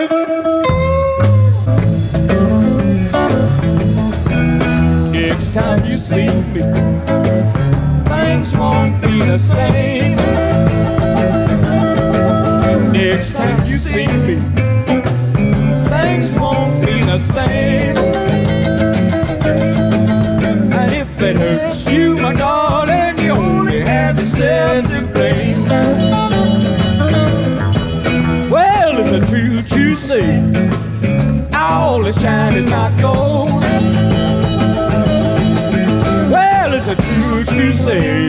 Next time you see me, things won't be the same. Next time you see me, things won't be the same. And if it hurts you, my darling, you only have yourself to blame. Well, it's a truth you say, all the shine is not gold. Well, it's a truth you say,